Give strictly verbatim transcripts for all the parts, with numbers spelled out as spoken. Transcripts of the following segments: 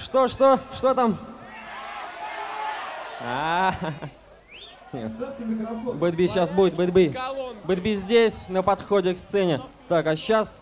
Что, что, что там? А, Бэтби сейчас будет, Бэтби. Бэтби здесь, на подходе к сцене. Так, а сейчас...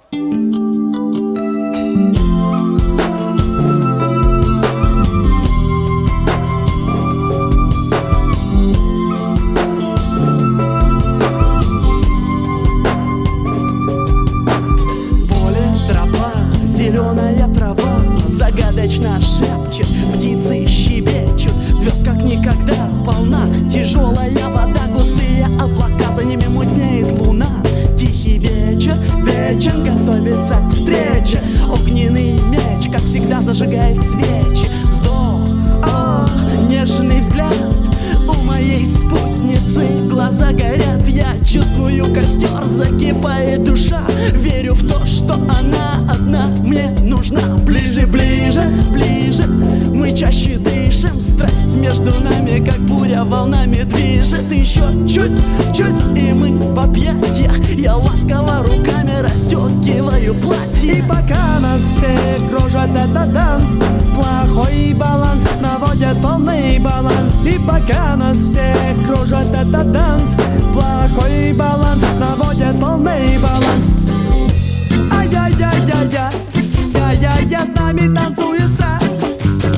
Зеленая трава загадочно шепчет, птицы щебечут, звезд как никогда полна. Тяжелая вода, густые облака, за ними мутнеет луна. Тихий вечер, вечер готовится к встрече. Огненный меч, как всегда, зажигает свечи. Вздох, ох, нежный взгляд у моей спутницы. Глаза горят, я чувствую костер, закипает душа. Верю в то, что она одна мне нужна. Ближе, ближе, ближе, мы чаще дышим. Страсть между нами, как буря, волнами движет. Еще чуть-чуть, и мы в объятиях. Я ласково руками расстегиваю платье. И пока нас всех кружат этот танц, плохой баланс наводит полный баланс. И пока нас всех кружат этот танц, плохой баланс наводит полный баланс. Ай-яй-яй-яй-яй, я-я-я, с нами танцует страсть.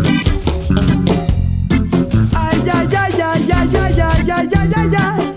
Ай-яй-яй-яй-яй-яй-яй-яй-яй.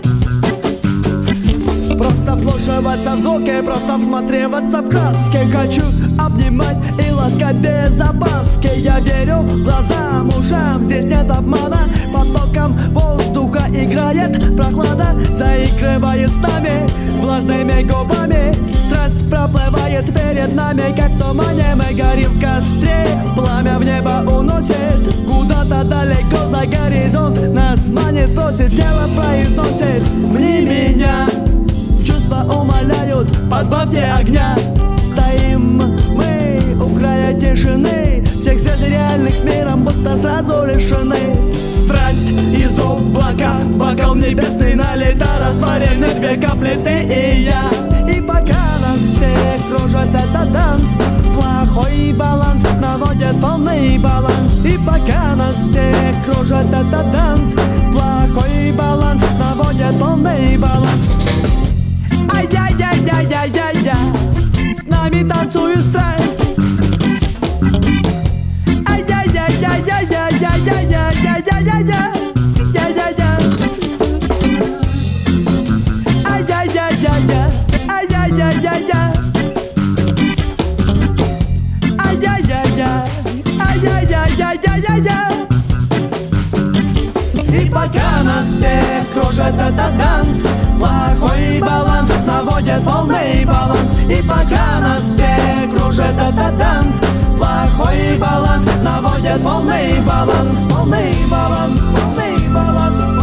Просто вслушиваться в звуки, просто всматриваться в краски. Хочу обнимать и ласкать без опаски. Я верю глазам, ушам, здесь нет обмана. Потоком воздуха играет прохлада, заигрывает с нами влажными губами. Страсть проплывает перед нами, как в тумане. Мы горим в костре, пламя в небо уносит. Куда-то далеко за горизонт нас манит, просит, тело произносит: «Мне меня». Чувства умоляют, подбавьте огня. Стоим мы у края тишины, всех связей реальных с миром будто сразу лишены. Страсть из облака, в бокал небесный налита, растворены две капли, ты и я. И пока нас всех кружит этот танц, плохой баланс наводит полный баланс. И пока нас всех кружит этот танц, плохой баланс наводит полный баланс. Ай-яй-яй-яй-яй-яй-яй, с нами танцует страсть. Ай-яй-яй-яй-яй-яй-яй-яй-яй-яй-яй-яй. Ай-яй-яй-яй-яй, ай-яй-яй-яй-яй. Ай-яй-яй-яй, ай-яй-яй-яй-яй-яй. И пока нас всех кружит этот танц, плохой баланс наводит полный баланс. И пока нас всех кружит этот танц, плохой баланс наводит полный баланс. Полный баланс, полный баланс.